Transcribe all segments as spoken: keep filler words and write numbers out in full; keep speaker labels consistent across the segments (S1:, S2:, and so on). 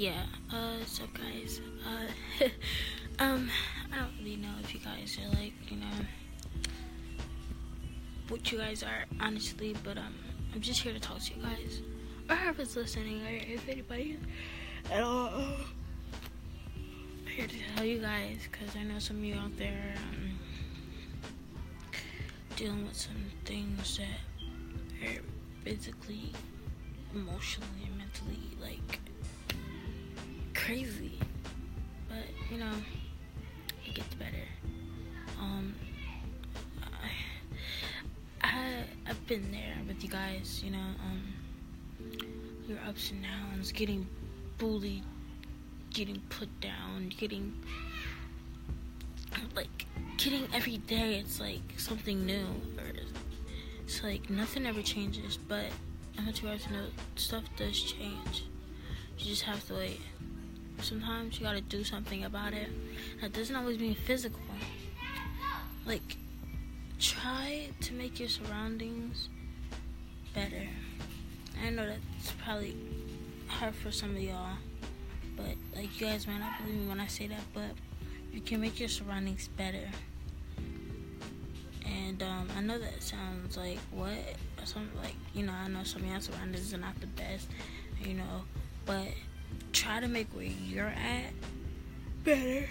S1: yeah, uh, so guys, uh, um, I don't really know if you guys are like, you know, what you guys are, honestly, but, um, I'm just here to talk to you guys, or whoever's listening, or if anybody at all, uh, I'm here to tell you guys, because I know some of you out there, um, dealing with some things that are physically, emotionally, and mentally, like, crazy, but, you know, it gets better. um, I, I, I've been there with you guys, you know, um, your ups and downs, getting bullied, getting put down, getting, like, getting every day, it's like something new, or it's like nothing ever changes, but I want you guys to know, stuff does change, you just have to wait. Sometimes you gotta do something about it. That doesn't always mean physical. Like, try to make your surroundings better. I know that's probably hard for some of y'all, but, like, you guys might not believe me when I say that, but you can make your surroundings better. And, um, I know that sounds like, what? Some, like, you know, I know some of y'all surroundings are not the best, you know, but try to make where you're at better.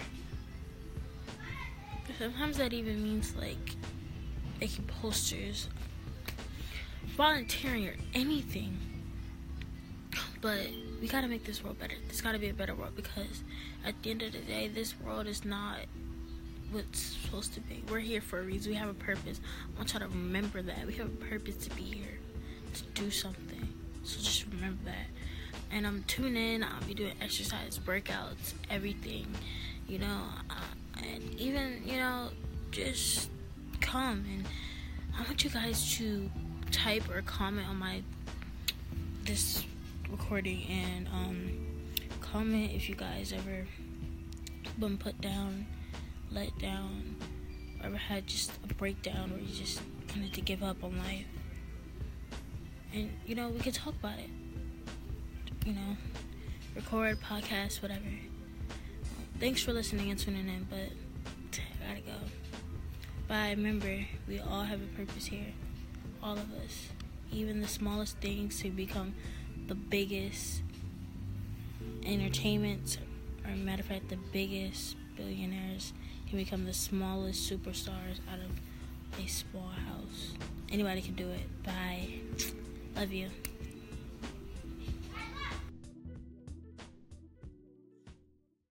S1: Sometimes that even means, like, making posters, volunteering, or anything. But we gotta make this world better. This gotta be a better world, because at the end of the day, this world is not what's supposed to be. We're here for a reason. We have a purpose. I want y'all to remember that. We have a purpose to be here, to do something. So just remember that. And I'm um, tune in. I'll be doing exercise, workouts, everything, you know, uh, and even, you know, just come. And I want you guys to type or comment on my this recording, and um, comment if you guys ever been put down, let down, or ever had just a breakdown where you just wanted to give up on life. And, you know, we can talk about it. You know, record, podcast, whatever. Thanks for listening and tuning in, but I gotta go. Bye. Remember, we all have a purpose here. All of us. Even the smallest things to become the biggest entertainments, or matter of fact, the biggest billionaires can become the smallest superstars out of a small house. Anybody can do it. Bye. Love you.